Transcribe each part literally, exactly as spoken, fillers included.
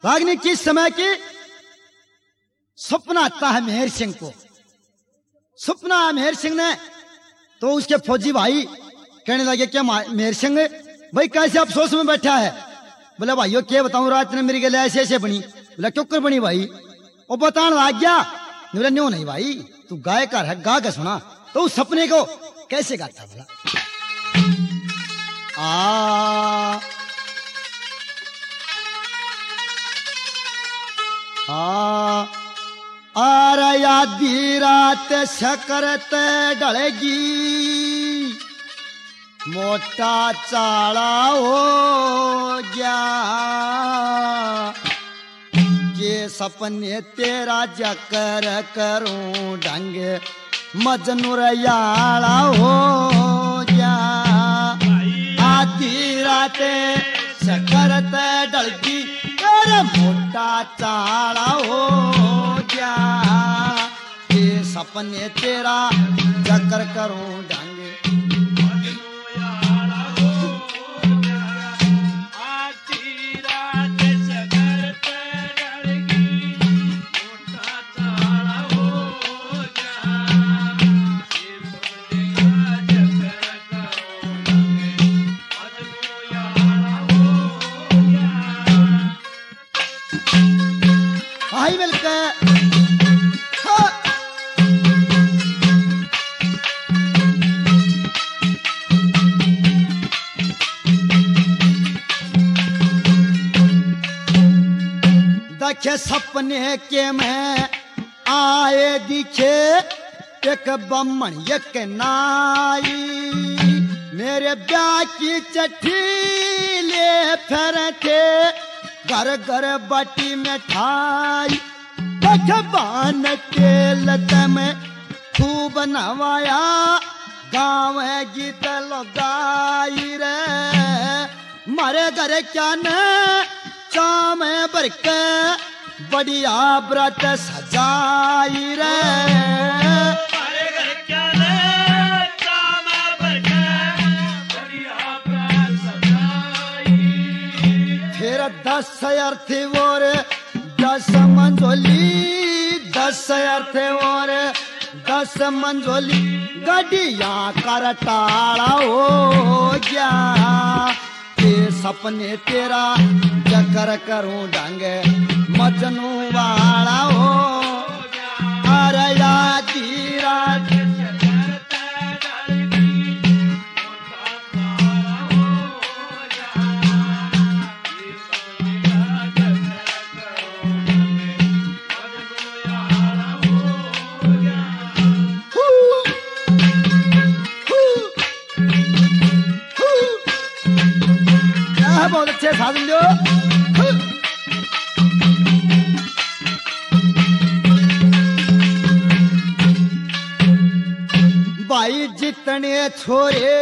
रागनी किस समय की सपना आता है मेहर सिंह को। सपना है मेहर सिंह ने, तो उसके फौजी भाई कहने लगे क्या मेहर सिंह भाई कैसे अफसोस में बैठा है। बोला भाइयों क्या बताऊं, रात ने मेरी गले ऐसे ऐसे बनी। बोला क्यों कर बनी भाई, वो बताने लग गया। बोला न्यों नहीं भाई, तू गायकार है, गा के सुना। तो उस सपने को कैसे गाता। बोला आ आ अरे आधी रात शकरत डलेगी, मोटा चाला हो गया, के सपने तेरा जकर करूं ढंग मजनूर याला हो गया। आधी रात शकरत डलगी, तेरा मोटा चाला हो गया, ये सपने तेरा जकर करूं ढंग। आई मिलकर देखे सपने के में आए दिखे, एक बम्मन एक नाई, मेरे ब्याह की चिट्ठी ले फिर थे, घर घर बाटी मिठाई। बान के लत में खूब नवाया, गाँव गीत लगाई रे, मारे घर क्या न चाम भर के बढ़िया व्रत सजाई रे, मारे घर क्या न चाम भर के बढ़िया व्रत सजाई। फिर दस अर्थी और दस मंजोली, दस अर्थी और दस मंजोली, गड्डिया कर टाला हो गया, ये सपने तेरा जकर करूं ढंग मजनू वाला हो। अरे आधी रात बहुत अच्छे साधन जो भाई जितने छोरे,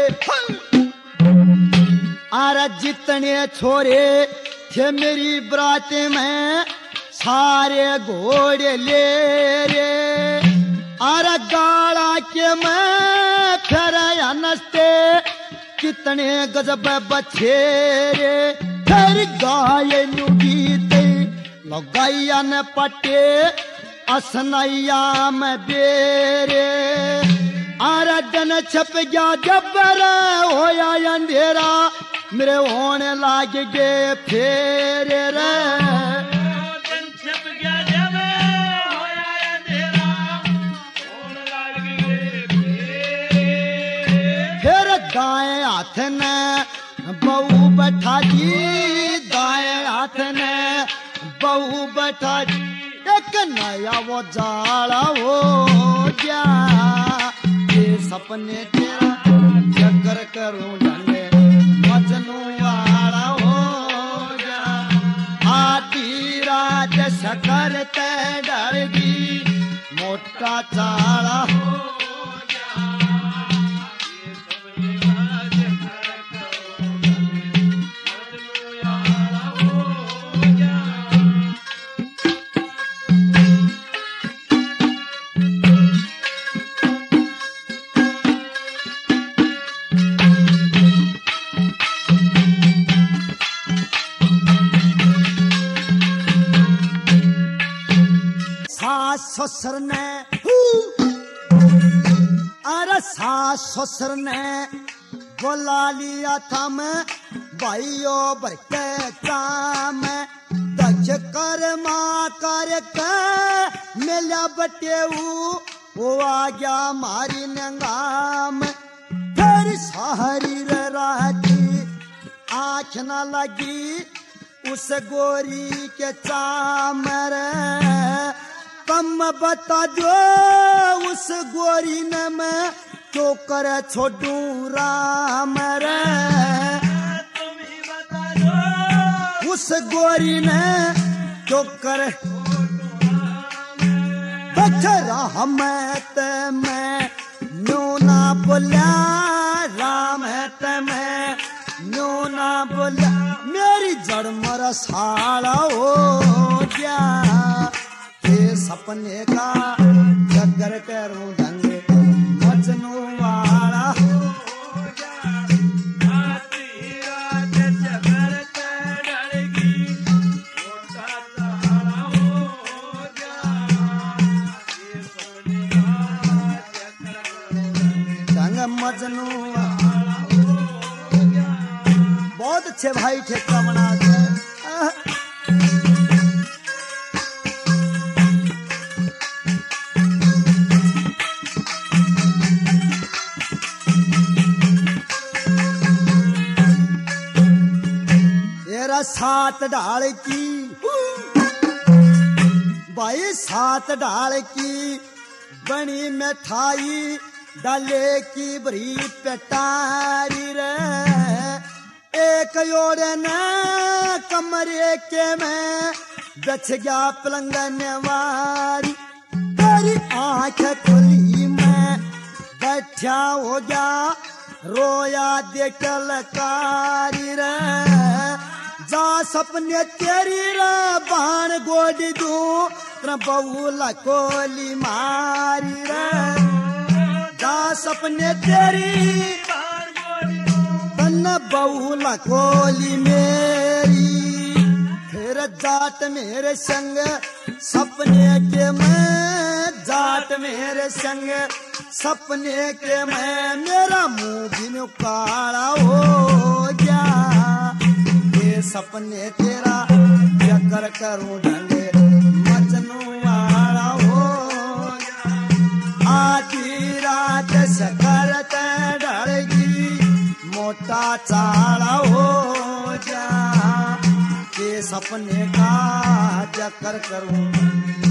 आरा जितने छोरे थे मेरी बरात में, सारे घोड़े ले रे, आरा गाड़ा के मैं फिर नस्ते, कितने गजब बच्चे रे, फिर गाय गीते लगाइया न पटे, असनैया में बेरे, आराधन छप गया जबर होया अंधेरा, मेरे होने लाग गए फेरे रे, छप गया जबर होया अंधेरा, होने लाग गए फेरे। फिर दाएं हाथ ने बहू बैठा जी, दाएं हाथ ने बहू बैठा जी, एक नया वो जाला हो गया, ये सपने तेरा जकर करूं ढंगे मजनू वाला हो गया। आधी रात शकर ते डरगी, मोटा चाला हो गया, ये सपने तेरा जकर करूं ढंगे मजनू वाला हो गया। ससुर ने अरे सास ससुर ने बुला लिया था मैं भाइयों भर के काम दक्ष कर माँ कर के मिला बटेऊ वो आ गया मारी नंगाम फिर सारी राती आँख न लगी उस गोरी के चामर कम बता दो उस गोरी ने मैं क्यों कर छोड़ू राम रे उस गोरी ने क्यों कर बचरा मैं ते मैं न्यू ना बोला राम है ते मैं न्यू ना बोला मेरी जड़ मर साला हो गया ये सपने का जगर करूं ढंग मजनू वाला हो गया आधी रात जगर ते डरगी मोटा सहारा हो गया ये सपने का जगर करूं ढंग मजनू वाला हो गया बहुत अच्छे भाई ठेका बना दे सात डाल की भाई सात डाल की बनी मिठाई डाले की बरी पेटारी रे एक योड़े ने कमरे के में बच गया पलंग नेवारी तेरी आंख खुली में बैठा हो गया रोया देख लकारी रे जा सपने तेरी रे बाण गोडी दू तेरा बहुला कोली मारी रे जा सपने तेरी तन बहुला कोली मेरी फिर जाट मेरे संग सपने के मैं जाट मेरे संग सपने के मैं मेरा मुंह भी काला हो गया सपने तेरा चक्कर करूं ढंगे मजनू वाला हो आधी रात शकर ते डरगी मोटा चाला हो जा के सपने का चक्कर करूं